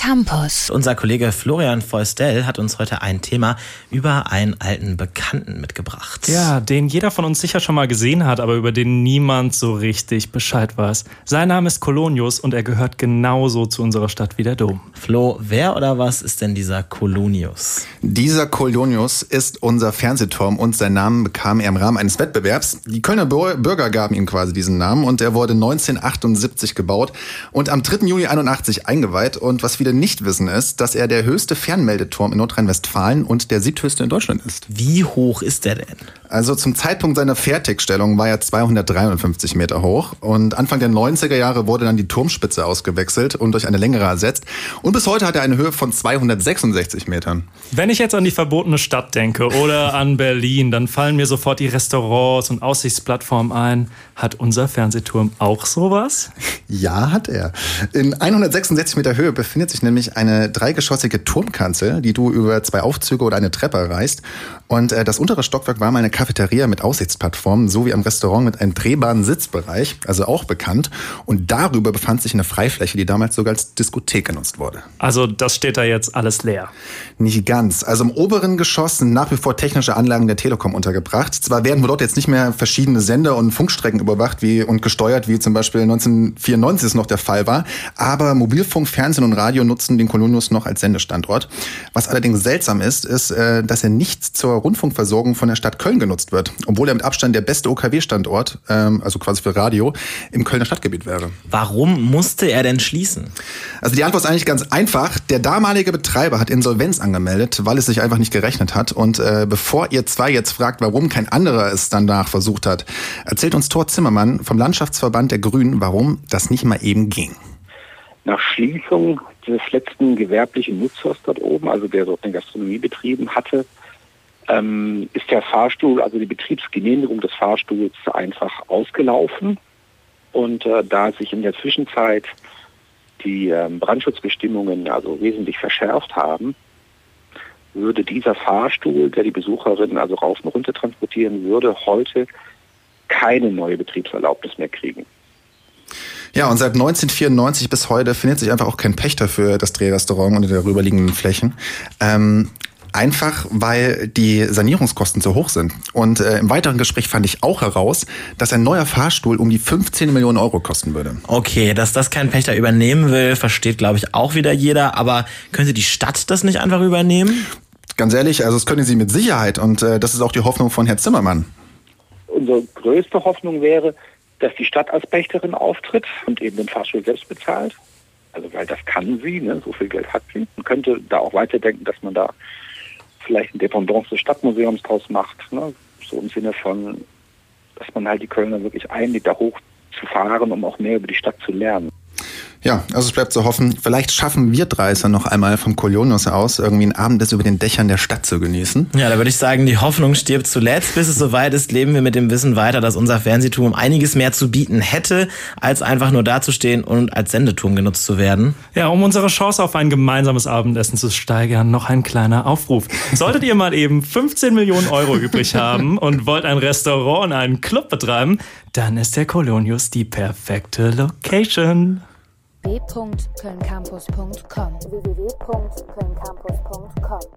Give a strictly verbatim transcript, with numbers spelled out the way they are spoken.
Campus. Unser Kollege Florian Feustel hat uns heute ein Thema über einen alten Bekannten mitgebracht. Ja, den jeder von uns sicher schon mal gesehen hat, aber über den niemand so richtig Bescheid weiß. Sein Name ist Kolonius und er gehört genauso zu unserer Stadt wie der Dom. Flo, wer oder was ist denn dieser Kolonius? Dieser Kolonius ist unser Fernsehturm und seinen Namen bekam er im Rahmen eines Wettbewerbs. Die Kölner Bürger gaben ihm quasi diesen Namen und er wurde neunzehnhundertachtundsiebzig gebaut und am dritten Juli einundachtzig eingeweiht. Und was viele nicht wissen ist, dass er der höchste Fernmeldeturm in Nordrhein-Westfalen und der siebthöchste in Deutschland ist. Wie hoch ist der denn? Also zum Zeitpunkt seiner Fertigstellung war er zweihundertdreiundfünfzig Meter hoch und Anfang der neunziger Jahre wurde dann die Turmspitze ausgewechselt und durch eine längere ersetzt. Und bis heute hat er eine Höhe von zweihundertsechsundsechzig Metern. Wenn ich jetzt an die verbotene Stadt denke oder an Berlin, dann fallen mir sofort die Restaurants und Aussichtsplattformen ein. Hat unser Fernsehturm auch sowas? Ja, hat er. In hundertsechsundsechzig Meter Höhe befindet sich nämlich eine dreigeschossige Turmkanzel, die du über zwei Aufzüge oder eine Treppe erreichst. Und äh, das untere Stockwerk war mal eine Cafeteria mit Aussichtsplattformen, sowie am Restaurant mit einem drehbaren Sitzbereich, also auch bekannt. Und darüber befand sich eine Freifläche, die damals sogar als Diskothek genutzt wurde. Also das steht da jetzt alles leer? Nicht ganz. Also im oberen Geschoss sind nach wie vor technische Anlagen der Telekom untergebracht. Zwar werden dort jetzt nicht mehr verschiedene Sender und Funkstrecken überwacht wie und gesteuert, wie zum Beispiel neunzehnhundertvierundneunzig es noch der Fall war, aber Mobilfunk, Fernsehen und Radio nutzen den Kolonius noch als Sendestandort. Was allerdings seltsam ist, ist, dass er nicht zur Rundfunkversorgung von der Stadt Köln genutzt wird, obwohl er mit Abstand der beste O K W-Standort, also quasi für Radio, im Kölner Stadtgebiet wäre. Warum musste er denn schließen? Also die Antwort ist eigentlich ganz einfach. Der damalige Betreiber hat Insolvenz angemeldet, weil es sich einfach nicht gerechnet hat. Und äh, bevor ihr zwei jetzt fragt, warum kein anderer es danach versucht hat, erzählt uns Thor Zimmermann vom Landschaftsverband der Grünen, warum das nicht mal eben ging. Nach Schließung des letzten gewerblichen Nutzers dort oben, also der dort eine Gastronomie betrieben hatte, ähm, ist der Fahrstuhl, also die Betriebsgenehmigung des Fahrstuhls einfach ausgelaufen. Und äh, da sich in der Zwischenzeit die ähm, Brandschutzbestimmungen also wesentlich verschärft haben, würde dieser Fahrstuhl, der die Besucherinnen also rauf und runter transportieren würde, heute keine neue Betriebserlaubnis mehr kriegen. Ja, und seit neunzehnhundertvierundneunzig bis heute findet sich einfach auch kein Pächter für das Drehrestaurant und die darüberliegenden Flächen. Ähm, einfach, weil die Sanierungskosten zu hoch sind. Und äh, im weiteren Gespräch fand ich auch heraus, dass ein neuer Fahrstuhl um die fünfzehn Millionen Euro kosten würde. Okay, dass das kein Pächter übernehmen will, versteht, glaube ich, auch wieder jeder. Aber könnte die Stadt das nicht einfach übernehmen? Ganz ehrlich, also das könnte sie mit Sicherheit. Und äh, das ist auch die Hoffnung von Herrn Zimmermann. Unsere größte Hoffnung wäre, dass die Stadt als Pächterin auftritt und eben den Fahrstuhl selbst bezahlt. Also weil das kann sie, ne? So viel Geld hat sie. Man könnte da auch weiterdenken, dass man da vielleicht ein Dependance des Stadtmuseums draus macht. Ne? So im Sinne von, dass man halt die Kölner wirklich einlädt, da hoch zu fahren, um auch mehr über die Stadt zu lernen. Ja, also es bleibt zu hoffen, vielleicht schaffen wir drei es dann noch einmal vom Kolonius aus, irgendwie ein Abendessen über den Dächern der Stadt zu genießen. Ja, da würde ich sagen, die Hoffnung stirbt zuletzt. Bis es soweit ist, leben wir mit dem Wissen weiter, dass unser Fernsehturm einiges mehr zu bieten hätte, als einfach nur dazustehen und als Sendeturm genutzt zu werden. Ja, um unsere Chance auf ein gemeinsames Abendessen zu steigern, noch ein kleiner Aufruf. Solltet ihr mal eben fünfzehn Millionen Euro übrig haben und wollt ein Restaurant und einen Club betreiben, dann ist der Kolonius die perfekte Location. w punkt köln campus punkt com w w w punkt köln campus punkt com